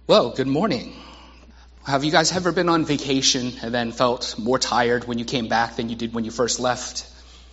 Well, good morning. Have you guys ever been on vacation and then felt more tired when you came back than you did when you first left?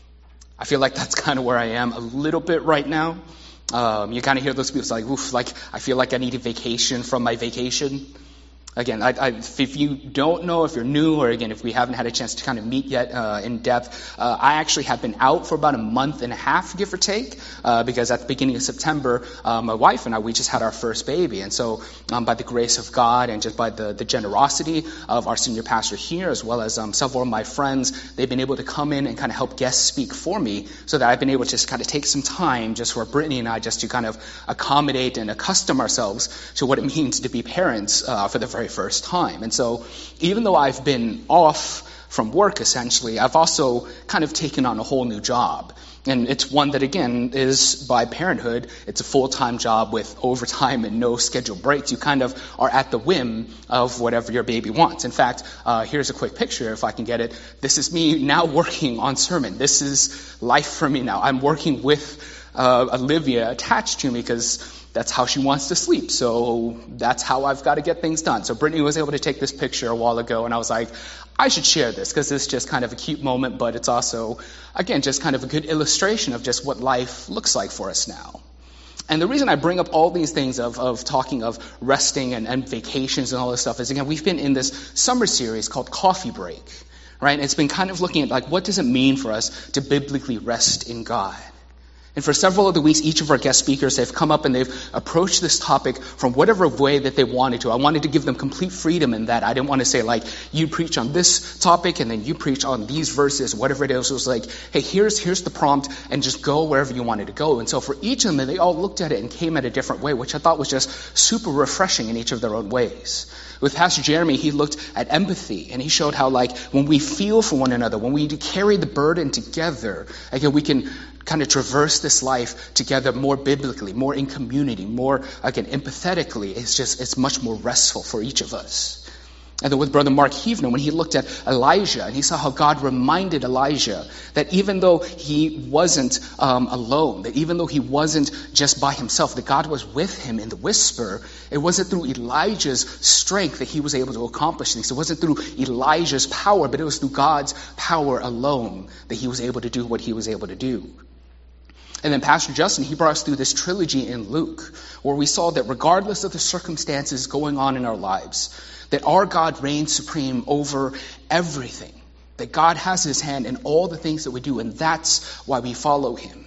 I feel like that's kind of where I am a little bit right now. You kind of hear those people say, oof, like I feel like I need a vacation from my vacation. Again, if you don't know, if you're new, or again, if we haven't had a chance to kind of meet yet in depth, I actually have been out for about a month and a half, give or take, because at the beginning of September, my wife and I, we just had our first baby. And so by the grace of God and just by the generosity of our senior pastor here, as well as several of my friends, they've been able to come in and kind of help guest speak for me so that I've been able to just kind of take some time just for Brittany and I just to kind of accommodate and accustom ourselves to what it means to be parents for the very first time. And so even though I've been off from work, essentially, I've also kind of taken on a whole new job. And it's one that, again, is by parenthood. It's a full-time job with overtime and no scheduled breaks. You kind of are at the whim of whatever your baby wants. In fact, here's a quick picture, if I can get it. This is me now working on sermon. This is life for me now. I'm working with Olivia attached to me because that's how she wants to sleep. So that's how I've got to get things done. So Brittany was able to take this picture a while ago, and I was like, I should share this because it's just kind of a cute moment, but it's also, again, just kind of a good illustration of just what life looks like for us now. And the reason I bring up all these things of talking of resting and vacations and all this stuff is, again, we've been in this summer series called Coffee Break, right? And it's been kind of looking at, like, what does it mean for us to biblically rest in God? And for several of the weeks, each of our guest speakers, they've come up and they've approached this topic from whatever way that they wanted to. I wanted to give them complete freedom in that. I didn't want to say, like, you preach on this topic and then you preach on these verses, whatever it is. It was like, hey, here's the prompt and just go wherever you wanted to go. And so for each of them, they all looked at it and came at a different way, which I thought was just super refreshing in each of their own ways. With Pastor Jeremy, he looked at empathy, and he showed how, like, when we feel for one another, when we carry the burden together, again, we can kind of traverse this life together more biblically, more in community, more, again, empathetically. It's much more restful for each of us. And then with Brother Mark Heavner, when he looked at Elijah, and he saw how God reminded Elijah that even though he wasn't alone, that even though he wasn't just by himself, that God was with him in the whisper, it wasn't through Elijah's strength that he was able to accomplish things. It wasn't through Elijah's power, but it was through God's power alone that he was able to do what he was able to do. And then Pastor Justin, he brought us through this trilogy in Luke, where we saw that regardless of the circumstances going on in our lives, that our God reigns supreme over everything, that God has his hand in all the things that we do, and that's why we follow him.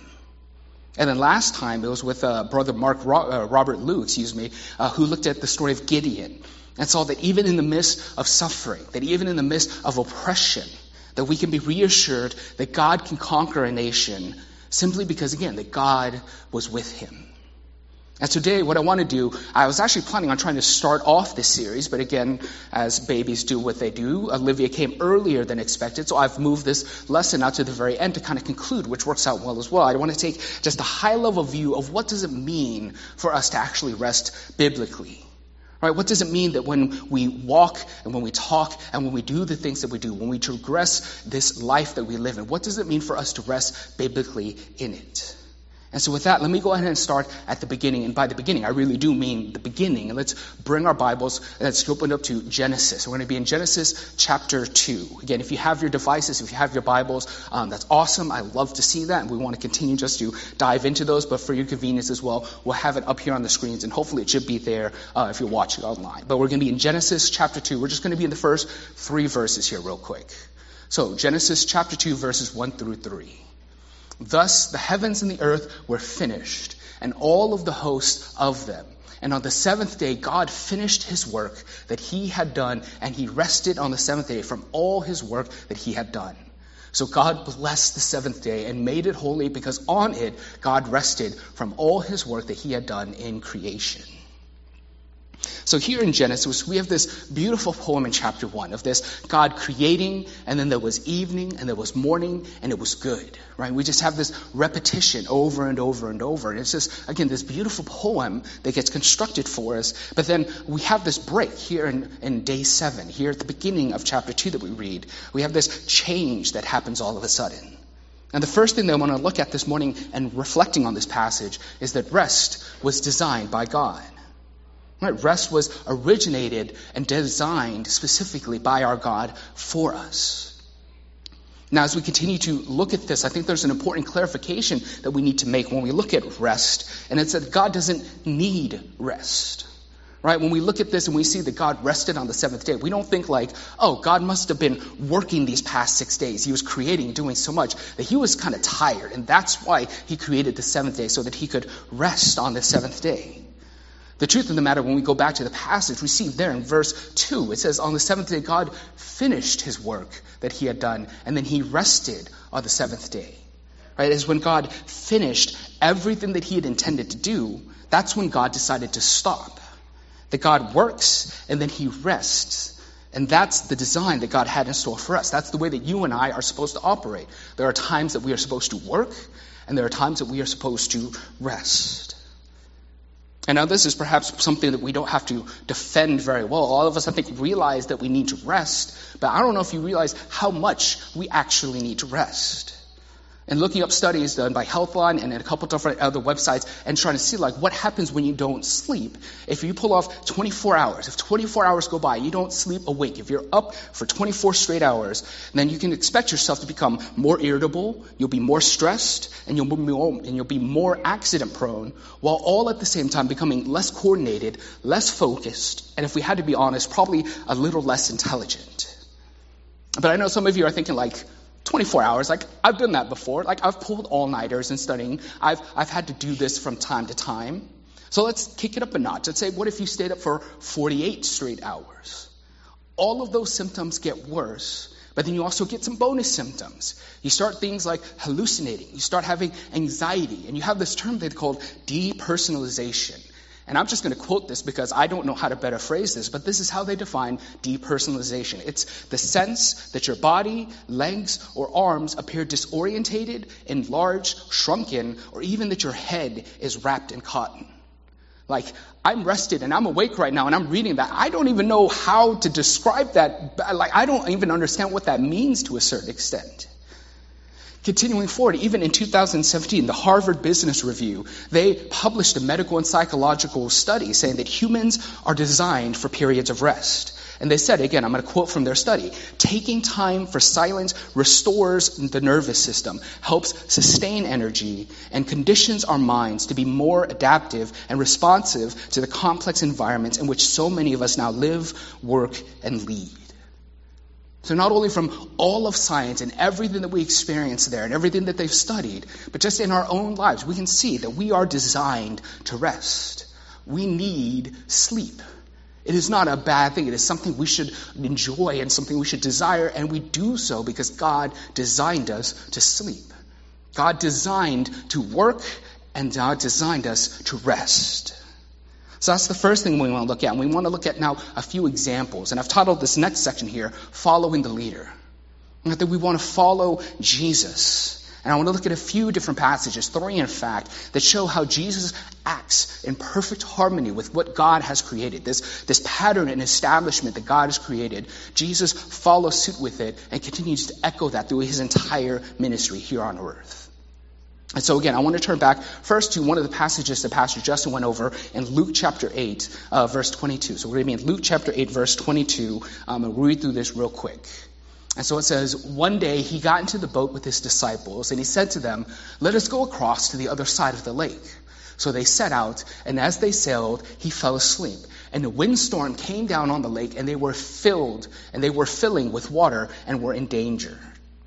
And then last time, it was with Brother Robert Liu, who looked at the story of Gideon, and saw that even in the midst of suffering, that even in the midst of oppression, that we can be reassured that God can conquer a nation simply because, again, that God was with him. And today, what I want to do, I was actually planning on trying to start off this series, but again, as babies do what they do, Olivia came earlier than expected, so I've moved this lesson out to the very end to kind of conclude, which works out well as well. I want to take just a high-level view of what does it mean for us to actually rest biblically. Right? What does it mean that when we walk and when we talk and when we do the things that we do, when we progress this life that we live in, what does it mean for us to rest biblically in it? And so with that, let me go ahead and start at the beginning. And by the beginning, I really do mean the beginning. And let's bring our Bibles and let's open up to Genesis. We're going to be in Genesis chapter 2. Again, if you have your devices, if you have your Bibles, that's awesome. I love to see that. And we want to continue just to dive into those. But for your convenience as well, we'll have it up here on the screens. And hopefully it should be there if you're watching online. But we're going to be in Genesis chapter 2. We're just going to be in the first 3 verses here real quick. So Genesis chapter 2, verses 1 through 3. Thus the heavens and the earth were finished, and all of the host of them. And on the seventh day God finished his work that he had done, and he rested on the seventh day from all his work that he had done. So God blessed the seventh day and made it holy, because on it God rested from all his work that he had done in creation. So here in Genesis, we have this beautiful poem in chapter 1 of this God creating, and then there was evening, and there was morning, and it was good, right? We just have this repetition over and over and over. And it's just, again, this beautiful poem that gets constructed for us. But then we have this break here in day 7, here at the beginning of chapter 2 that we read. We have this change that happens all of a sudden. And the first thing that I want to look at this morning and reflecting on this passage is that rest was designed by God. Right? Rest was originated and designed specifically by our God for us. Now, as we continue to look at this, I think there's an important clarification that we need to make when we look at rest, and it's that God doesn't need rest. Right? When we look at this and we see that God rested on the seventh day, we don't think like, oh, God must have been working these past 6 days. He was creating, doing so much that he was kind of tired, and that's why he created the seventh day, so that he could rest on the seventh day. The truth of the matter, when we go back to the passage, we see there in verse 2, it says, on the seventh day, God finished his work that he had done, and then he rested on the seventh day. Right? It's when God finished everything that he had intended to do, that's when God decided to stop. That God works, and then he rests. And that's the design that God had in store for us. That's the way that you and I are supposed to operate. There are times that we are supposed to work, and there are times that we are supposed to rest. And now this is perhaps something that we don't have to defend very well. All of us, I think, realize that we need to rest, but I don't know if you realize how much we actually need to rest. And looking up studies done by Healthline and a couple different other websites and trying to see like what happens when you don't sleep. If you pull off 24 hours, if 24 hours go by, you don't sleep awake. If you're up for 24 straight hours, then you can expect yourself to become more irritable, you'll be more stressed, and you'll be more accident prone, while all at the same time becoming less coordinated, less focused, and if we had to be honest, probably a little less intelligent. But I know some of you are thinking like, 24 hours, like I've done that before. Like I've pulled all-nighters in studying. I've had to do this from time to time. So let's kick it up a notch. Let's say, what if you stayed up for 48 straight hours? All of those symptoms get worse, but then you also get some bonus symptoms. You start things like hallucinating. You start having anxiety, and you have this term they call depersonalization. And I'm just going to quote this because I don't know how to better phrase this, but this is how they define depersonalization. It's the sense that your body, legs, or arms appear disorientated, enlarged, shrunken, or even that your head is wrapped in cotton. Like, I'm rested and I'm awake right now and I'm reading that. I don't even know how to describe that. Like, I don't even understand what that means to a certain extent. Continuing forward, even in 2017, the Harvard Business Review, they published a medical and psychological study saying that humans are designed for periods of rest. And they said, again, I'm going to quote from their study, taking time for silence restores the nervous system, helps sustain energy, and conditions our minds to be more adaptive and responsive to the complex environments in which so many of us now live, work, and lead. So not only from all of science and everything that we experience there and everything that they've studied, but just in our own lives, we can see that we are designed to rest. We need sleep. It is not a bad thing. It is something we should enjoy and something we should desire, and we do so because God designed us to sleep. God designed to work, and God designed us to rest. So that's the first thing we want to look at. And we want to look at now a few examples. And I've titled this next section here, Following the Leader. And that we want to follow Jesus. And I want to look at a few different passages, 3 in fact, that show how Jesus acts in perfect harmony with what God has created. This pattern and establishment that God has created. Jesus follows suit with it and continues to echo that through his entire ministry here on earth. And so again, I want to turn back first to one of the passages that Pastor Justin went over in Luke chapter 8, verse 22. So we're going to be in Luke chapter 8, verse 22, and we'll read through this real quick. And so it says, one day he got into the boat with his disciples, and he said to them, "Let us go across to the other side of the lake." So they set out, and as they sailed, he fell asleep. And a windstorm came down on the lake, and they were filling with water and were in danger.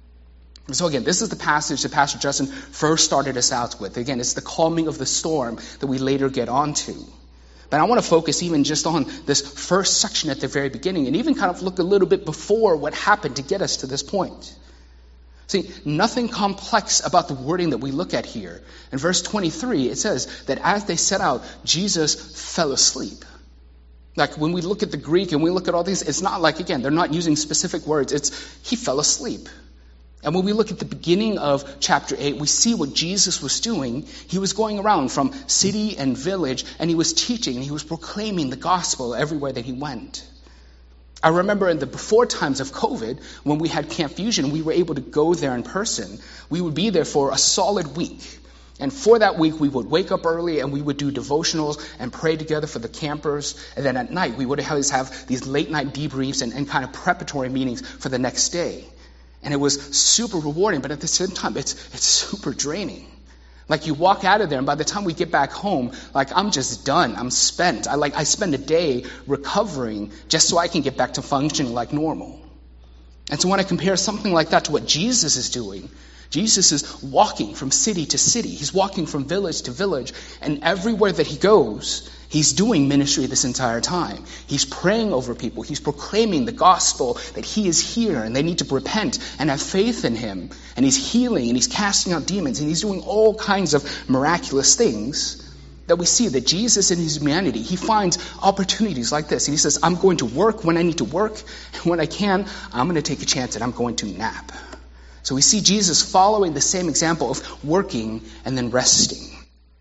So again, this is the passage that Pastor Justin first started us out with. Again, it's the calming of the storm that we later get onto. But I want to focus even just on this first section at the very beginning and even kind of look a little bit before what happened to get us to this point. See, nothing complex about the wording that we look at here. In verse 23, it says that as they set out, Jesus fell asleep. Like when we look at the Greek and we look at all these, it's not like, again, they're not using specific words. It's he fell asleep. And when we look at the beginning of chapter 8, we see what Jesus was doing. He was going around from city and village, and he was teaching, and he was proclaiming the gospel everywhere that he went. I remember in the before times of COVID, when we had Camp Fusion, we were able to go there in person. We would be there for a solid week. And for that week, we would wake up early and we would do devotionals and pray together for the campers. And then at night, we would always have these late night debriefs and kind of preparatory meetings for the next day. And it was super rewarding, but at the same time, it's super draining. Like you walk out of there, and by the time we get back home, like I'm just done. I'm spent. I spend a day recovering just so I can get back to functioning like normal. And so when I compare something like that to what Jesus is doing, Jesus is walking from city to city. He's walking from village to village. And everywhere that he goes, he's doing ministry this entire time. He's praying over people. He's proclaiming the gospel that he is here and they need to repent and have faith in him. And he's healing and he's casting out demons and he's doing all kinds of miraculous things that we see that Jesus in his humanity, he finds opportunities like this. And he says, I'm going to work when I need to work. And when I can, I'm going to take a chance and I'm going to nap. So we see Jesus following the same example of working and then resting.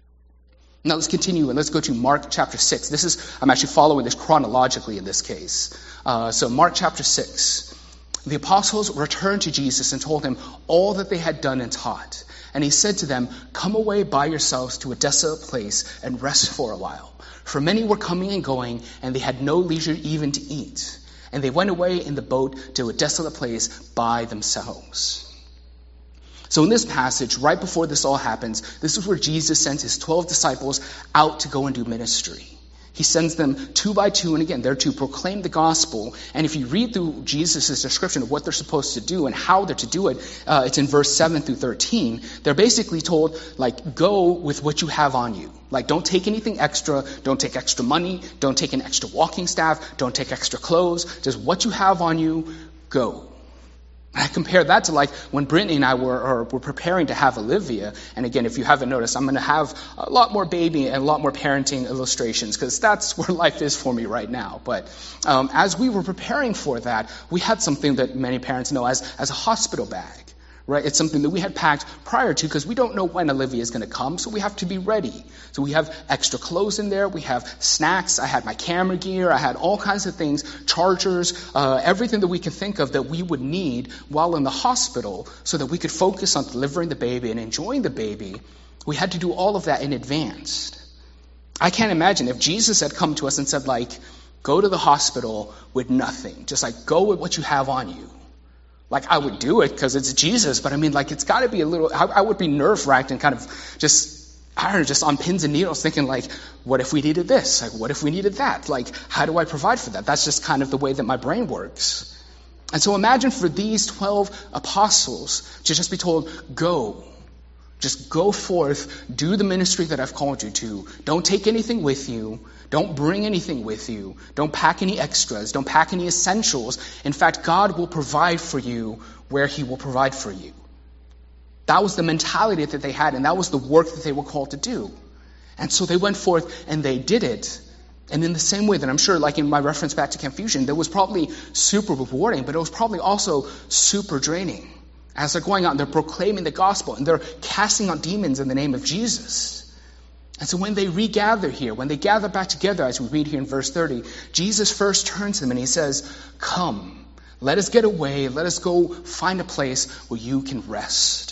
Now let's continue and let's go to Mark chapter 6. I'm actually following this chronologically in this case. So Mark chapter 6. The apostles returned to Jesus and told him all that they had done and taught. And he said to them, come away by yourselves to a desolate place and rest for a while. For many were coming and going, and they had no leisure even to eat. And they went away in the boat to a desolate place by themselves. So in this passage, right before this all happens, this is where Jesus sends his 12 disciples out to go and do ministry. He sends them 2 by 2, and again, they're to proclaim the gospel. And if you read through Jesus' description of what they're supposed to do and how they're to do it, it's in verse 7 through 13. They're basically told, like, go with what you have on you. Like, don't take anything extra. Don't take extra money. Don't take an extra walking staff. Don't take extra clothes. Just what you have on you, go. I compare that to like when Brittany and I were preparing to have Olivia. And again, if you haven't noticed, I'm going to have a lot more baby and a lot more parenting illustrations because that's where life is for me right now. But as we were preparing for that, we had something that many parents know as a hospital bag. Right? It's something that we had packed prior to because we don't know when Olivia is going to come, so we have to be ready. So we have extra clothes in there. We have snacks. I had my camera gear. I had all kinds of things, chargers, everything that we can think of that we would need while in the hospital so that we could focus on delivering the baby and enjoying the baby. We had to do all of that in advance. I can't imagine if Jesus had come to us and said, like, go to the hospital with nothing. Just like, go with what you have on you. Like, I would do it because it's Jesus, but I mean, like, it's got to be a little, I would be nerve-wracked and kind of just on pins and needles thinking, like, what if we needed this? Like, what if we needed that? Like, how do I provide for that? That's just kind of the way that my brain works. And so imagine for these 12 apostles to just be told, go. Just go forth, do the ministry that I've called you to. Don't take anything with you. Don't bring anything with you. Don't pack any extras. Don't pack any essentials. In fact, God will provide for you where he will provide for you. That was the mentality that they had, and that was the work that they were called to do. And so they went forth and they did it. And in the same way that I'm sure, like in my reference back to Camp Fusion, that was probably super rewarding, but it was probably also super draining. As they're going out and they're proclaiming the gospel and they're casting out demons in the name of Jesus. And so when they regather here, when they gather back together, as we read here in verse 30, Jesus first turns to them and he says, come, let us get away, let us go find a place where you can rest.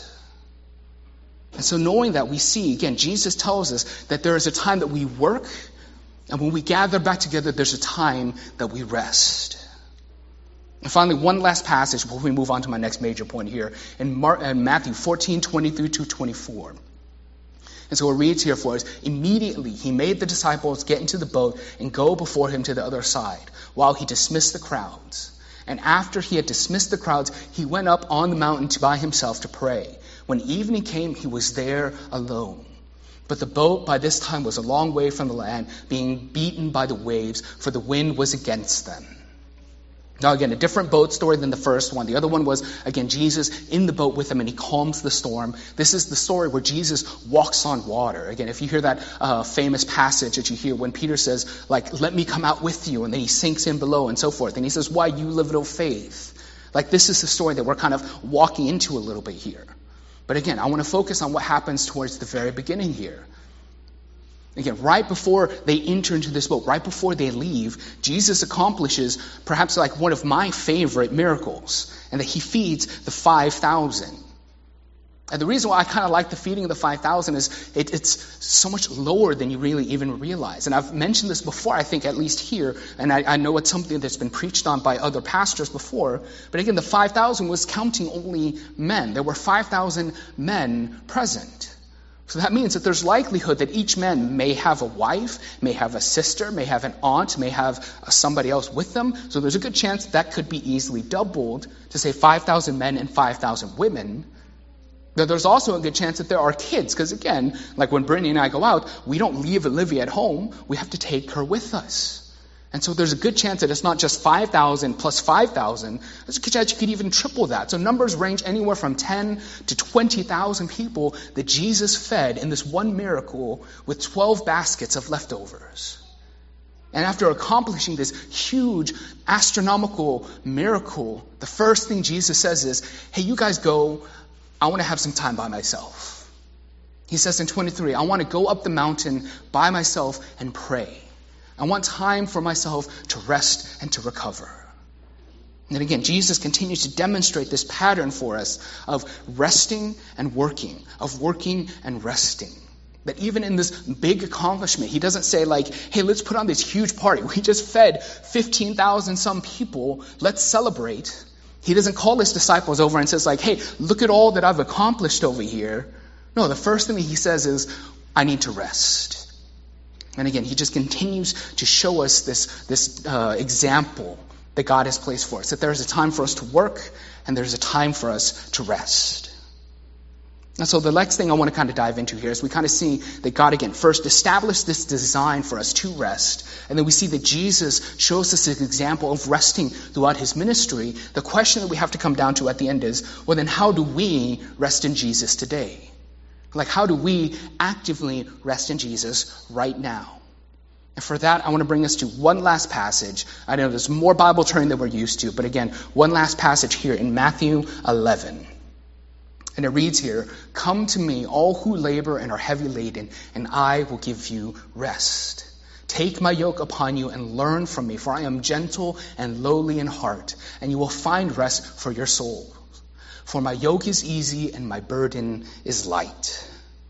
And so knowing that, we see, again, Jesus tells us that there is a time that we work, and when we gather back together, there's a time that we rest. And finally, one last passage before we move on to my next major point here, in Matthew 14:23-24. And so it reads here for us, immediately he made the disciples get into the boat and go before him to the other side, while he dismissed the crowds. And after he had dismissed the crowds, he went up on the mountain by himself to pray. When evening came, he was there alone. But the boat by this time was a long way from the land, being beaten by the waves, for the wind was against them. Now again, a different boat story than the first one. The other one was, again, Jesus in the boat with them and he calms the storm. This is the story where Jesus walks on water. Again, if you hear that famous passage that you hear when Peter says, like, let me come out with you, and then he sinks in below and so forth. And he says, why you live little faith? Like, this is the story that we're kind of walking into a little bit here. But again, I want to focus on what happens towards the very beginning here. Again, right before they enter into this boat, right before they leave, Jesus accomplishes perhaps like one of my favorite miracles, and that he feeds the 5,000. And the reason why I kind of like the feeding of the 5,000 is it's so much lower than you really even realize. And I've mentioned this before, I think, at least here, and I know it's something that's been preached on by other pastors before. But again, the 5,000 was counting only men. There were 5,000 men present. So that means that there's likelihood that each man may have a wife, may have a sister, may have an aunt, may have somebody else with them. So there's a good chance that could be easily doubled to say 5,000 men and 5,000 women. But there's also a good chance that there are kids, because again, like when Brittany and I go out, we don't leave Olivia at home. We have to take her with us. And so there's a good chance that it's not just 5,000 plus 5,000. There's a good chance you could even triple that. So numbers range anywhere from 10 to 20,000 people that Jesus fed in this one miracle with 12 baskets of leftovers. And after accomplishing this huge astronomical miracle, the first thing Jesus says is, hey, you guys go. I want to have some time by myself. He says in 23, I want to go up the mountain by myself and pray. I want time for myself to rest and to recover. And again, Jesus continues to demonstrate this pattern for us of resting and working, of working and resting. That even in this big accomplishment, he doesn't say like, hey, let's put on this huge party. We just fed 15,000 some people. Let's celebrate. He doesn't call his disciples over and says like, hey, look at all that I've accomplished over here. No, the first thing that he says is, I need to rest. And again, he just continues to show us this example that God has placed for us, that there's a time for us to work and there's a time for us to rest. And so the next thing I want to kind of dive into here is we kind of see that God, again, first established this design for us to rest. And then we see that Jesus shows us an example of resting throughout his ministry. The question that we have to come down to at the end is, well, then how do we rest in Jesus today? Like, how do we actively rest in Jesus right now? And for that, I want to bring us to one last passage. I know there's more Bible turning than we're used to, but again, one last passage here in Matthew 11. And it reads here, come to me, all who labor and are heavy laden, and I will give you rest. Take my yoke upon you and learn from me, for I am gentle and lowly in heart, and you will find rest for your souls. For my yoke is easy and my burden is light.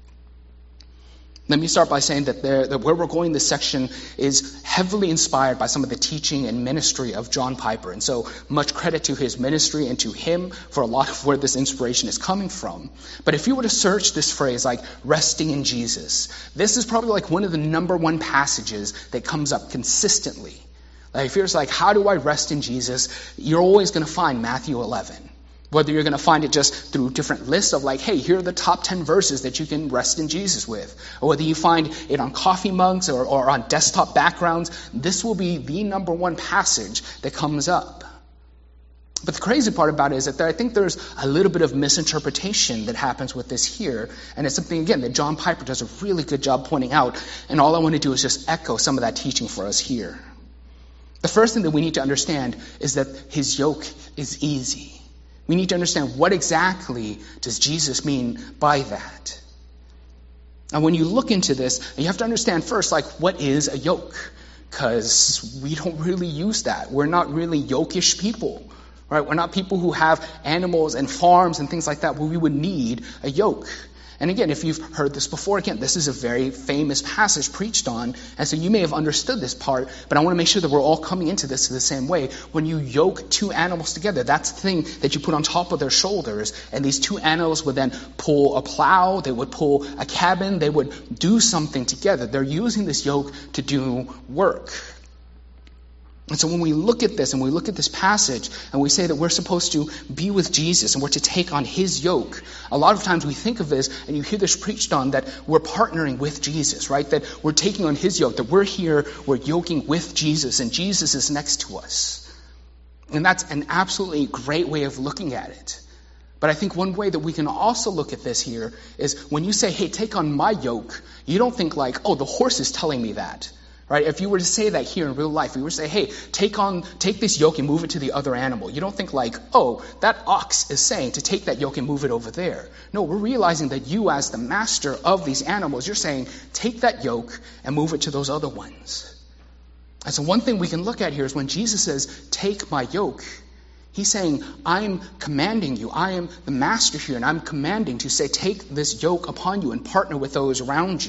Let me start by saying that where we're going, this section is heavily inspired by some of the teaching and ministry of John Piper. And so much credit to his ministry and to him for a lot of where this inspiration is coming from. But if you were to search this phrase like resting in Jesus, this is probably like one of the number one passages that comes up consistently. Like if you're just like, how do I rest in Jesus? You're always going to find Matthew 11. Whether you're going to find it just through different lists of like, hey, here are the top 10 verses that you can rest in Jesus with. Or whether you find it on coffee mugs or on desktop backgrounds, this will be the number one passage that comes up. But the crazy part about it is that I think there's a little bit of misinterpretation that happens with this here. And it's something, again, that John Piper does a really good job pointing out. And all I want to do is just echo some of that teaching for us here. The first thing that we need to understand is that his yoke is easy. We need to understand what exactly does Jesus mean by that. And when you look into this, you have to understand first, like, what is a yoke? Because we don't really use that. We're not really yokish people, right? We're not people who have animals and farms and things like that where we would need a yoke. And again, if you've heard this before, again, this is a very famous passage preached on, and so you may have understood this part, but I want to make sure that we're all coming into this the same way. When you yoke two animals together, that's the thing that you put on top of their shoulders, and these two animals would then pull a plow, they would pull a cabin, they would do something together. They're using this yoke to do work. And so when we look at this and we look at this passage and we say that we're supposed to be with Jesus and we're to take on his yoke, a lot of times we think of this and you hear this preached on that we're partnering with Jesus, right? That we're taking on his yoke, that we're here, we're yoking with Jesus and Jesus is next to us. And that's an absolutely great way of looking at it. But I think one way that we can also look at this here is when you say, hey, take on my yoke, you don't think like, oh, the horse is telling me that. Right? If you were to say that here in real life, you were to say, hey, take this yoke and move it to the other animal. You don't think like, oh, that ox is saying to take that yoke and move it over there. No, we're realizing that you as the master of these animals, you're saying, take that yoke and move it to those other ones. And so one thing we can look at here is when Jesus says, take my yoke, He's saying, I'm commanding you. I am the master here, and I'm commanding to say, take this yoke upon you and partner with those around you.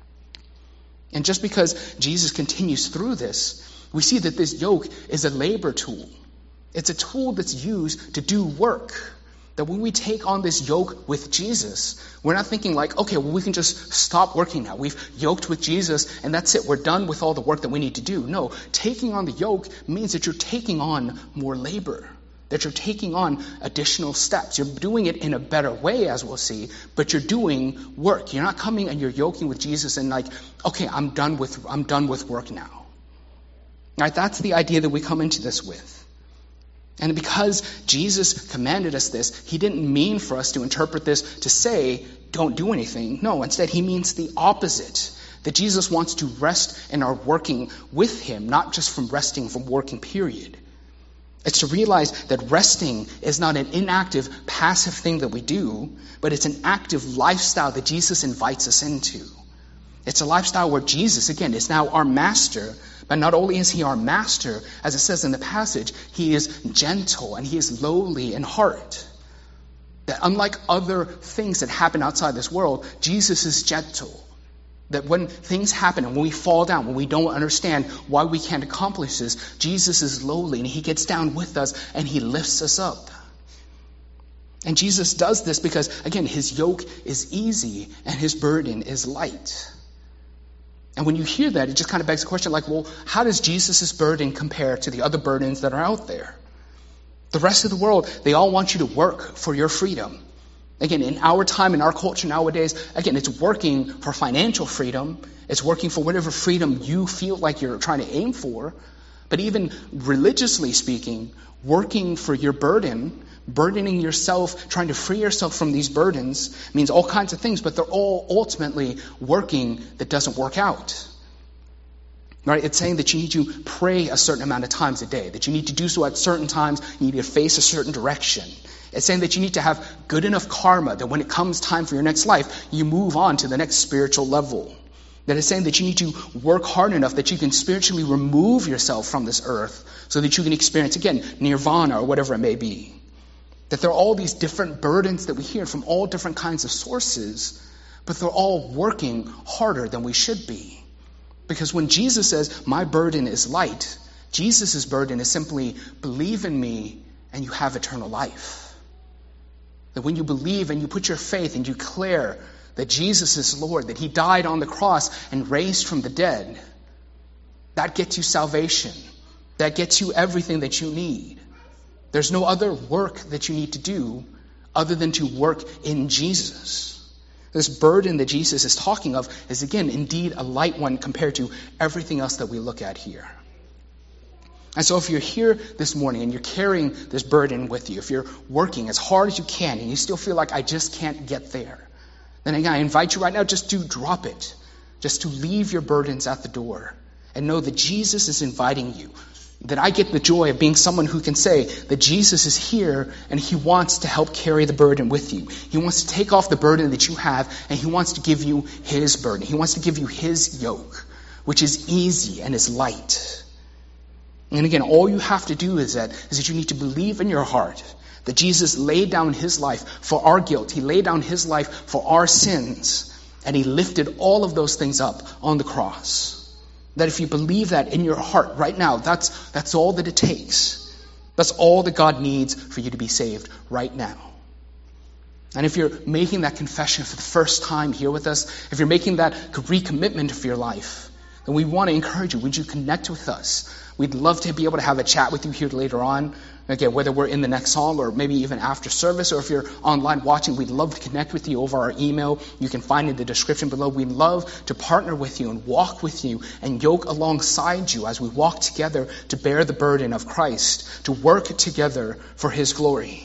And just because Jesus continues through this, we see that this yoke is a labor tool. It's a tool that's used to do work. That when we take on this yoke with Jesus, we're not thinking like, okay, well, we can just stop working now. We've yoked with Jesus, and that's it. We're done with all the work that we need to do. No, taking on the yoke means that you're taking on more labor, that you're taking on additional steps. You're doing it in a better way, as we'll see, but you're doing work. You're not coming and you're yoking with Jesus and like, okay, I'm done with work now. All right, that's the idea that we come into this with. And because Jesus commanded us this, he didn't mean for us to interpret this to say, don't do anything. No, instead he means the opposite. That Jesus wants to rest in our working with him, not just from resting from working, period. It's to realize that resting is not an inactive, passive thing that we do, but it's an active lifestyle that Jesus invites us into. It's a lifestyle where Jesus, again, is now our master. But not only is he our master, as it says in the passage, he is gentle and he is lowly in heart. That unlike other things that happen outside this world, Jesus is gentle. That when things happen and when we fall down, when we don't understand why we can't accomplish this, Jesus is lowly and he gets down with us and he lifts us up. And Jesus does this because, again, his yoke is easy and his burden is light. And when you hear that, it just kind of begs the question like, well, how does Jesus' burden compare to the other burdens that are out there? The rest of the world, they all want you to work for your freedom. Again, in our time, in our culture nowadays, again, it's working for financial freedom. It's working for whatever freedom you feel like you're trying to aim for. But even religiously speaking, working for your burden, burdening yourself, trying to free yourself from these burdens means all kinds of things, but they're all ultimately working that doesn't work out. Right? It's saying that you need to pray a certain amount of times a day, that you need to do so at certain times, you need to face a certain direction. It's saying that you need to have good enough karma that when it comes time for your next life, you move on to the next spiritual level. That is saying that you need to work hard enough that you can spiritually remove yourself from this earth so that you can experience, again, nirvana or whatever it may be. That there are all these different burdens that we hear from all different kinds of sources, but they're all working harder than we should be. Because when Jesus says, my burden is light, Jesus' burden is simply, believe in me and you have eternal life. That when you believe and you put your faith and you declare that Jesus is Lord, that he died on the cross and raised from the dead, that gets you salvation. That gets you everything that you need. There's no other work that you need to do other than to work in Jesus. This burden that Jesus is talking of is, again, indeed a light one compared to everything else that we look at here. And so if you're here this morning and you're carrying this burden with you, if you're working as hard as you can and you still feel like I just can't get there, then again, I invite you right now just to drop it, just to leave your burdens at the door and know that Jesus is inviting you. That I get the joy of being someone who can say that Jesus is here and he wants to help carry the burden with you. He wants to take off the burden that you have and he wants to give you his burden. He wants to give you his yoke, which is easy and is light. And again, all you have to do is that you need to believe in your heart that Jesus laid down his life for our guilt. He laid down his life for our sins and he lifted all of those things up on the cross. That if you believe that in your heart right now, that's all that it takes. That's all that God needs for you to be saved right now. And if you're making that confession for the first time here with us, if you're making that recommitment of your life, then we want to encourage you. Would you connect with us? We'd love to be able to have a chat with you here later on. Again, whether we're in the next song or maybe even after service, or if you're online watching, we'd love to connect with you over our email. You can find in the description below. We'd love to partner with you and walk with you and yoke alongside you as we walk together to bear the burden of Christ, to work together for his glory.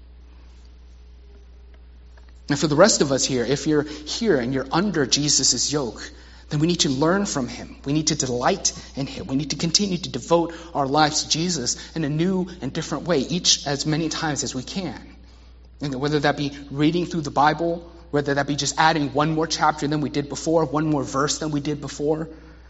And for the rest of us here, if you're here and you're under Jesus' yoke, then we need to learn from him. We need to delight in him. We need to continue to devote our lives to Jesus in a new and different way, each as many times as we can. And whether that be reading through the Bible, whether that be just adding one more chapter than we did before, one more verse than we did before,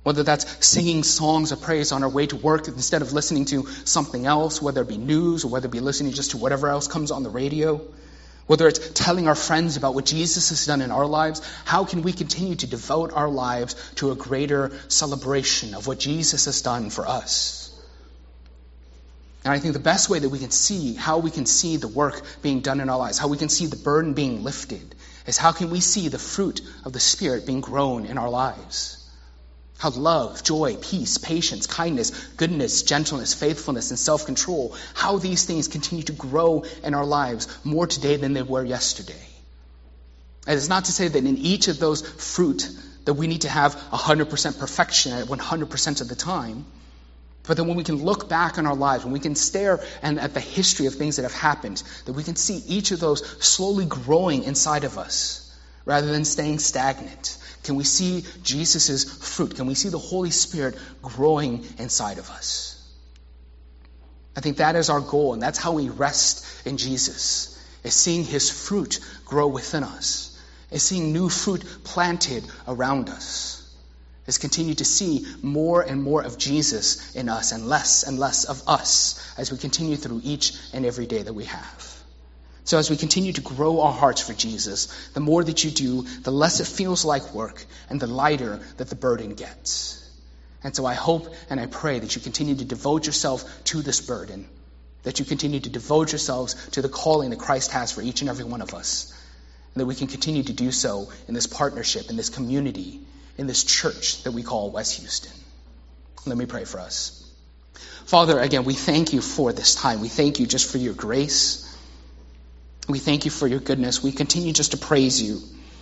Whether that's singing songs of praise on our way to work instead of listening to something else, whether it be news or whether it be listening just to whatever else comes on the radio. Whether it's telling our friends about what Jesus has done in our lives, how can we continue to devote our lives to a greater celebration of what Jesus has done for us? And I think the best way that we can see how we can see the work being done in our lives, how we can see the burden being lifted, is how can we see the fruit of the Spirit being grown in our lives? How love, joy, peace, patience, kindness, goodness, gentleness, faithfulness, and self-control, how these things continue to grow in our lives more today than they were yesterday. And it's not to say that in each of those fruit that we need to have 100% perfection at 100% of the time, but then when we can look back on our lives, when we can stare at the history of things that have happened, that we can see each of those slowly growing inside of us rather than staying stagnant. Can we see Jesus' fruit? Can we see the Holy Spirit growing inside of us? I think that is our goal, and that's how we rest in Jesus, is seeing his fruit grow within us, is seeing new fruit planted around us, is continue to see more and more of Jesus in us and less of us as we continue through each and every day that we have. So as we continue to grow our hearts for Jesus, the more that you do, the less it feels like work and the lighter that the burden gets. And so I hope and I pray that you continue to devote yourself to this burden, that you continue to devote yourselves to the calling that Christ has for each and every one of us, and that we can continue to do so in this partnership, in this community, in this church that we call West Houston. Let me pray for us. Father, again, we thank you for this time. We thank you just for your grace. We thank you for your goodness. We continue just to praise you.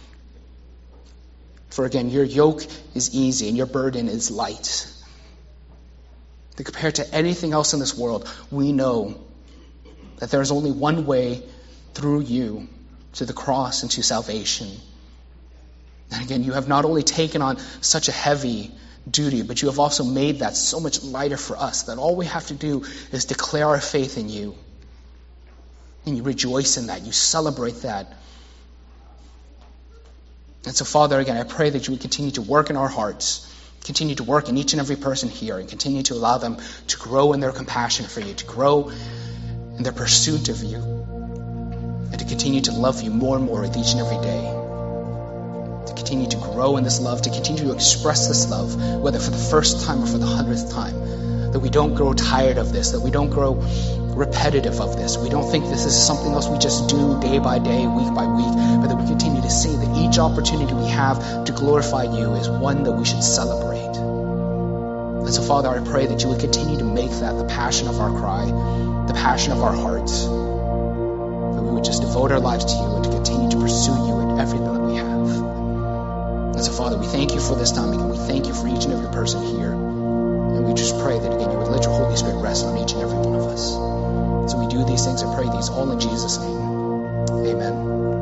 For again, your yoke is easy and your burden is light. That compared to anything else in this world, we know that there is only one way through you to the cross and to salvation. And again, you have not only taken on such a heavy duty, but you have also made that so much lighter for us that all we have to do is declare our faith in you. And you rejoice in that. You celebrate that. And so, Father, again, I pray that you would continue to work in our hearts, continue to work in each and every person here, and continue to allow them to grow in their compassion for you, to grow in their pursuit of you, and to continue to love you more and more with each and every day. To continue to grow in this love, to continue to express this love, whether for the first time or for the 100th time. That we don't grow tired of this, that we don't grow repetitive of this. We don't think this is something else we just do day by day, week by week, but that we continue to see that each opportunity we have to glorify you is one that we should celebrate. And so, Father, I pray that you would continue to make that the passion of our cry, the passion of our hearts, that we would just devote our lives to you and to continue to pursue you in everything that we have. And so, Father, we thank you for this time, and we thank you for each and every person here. And we just pray that, again, you would let your Holy Spirit rest on each and every one of us. So we do these things and pray these all in Jesus' name. Amen.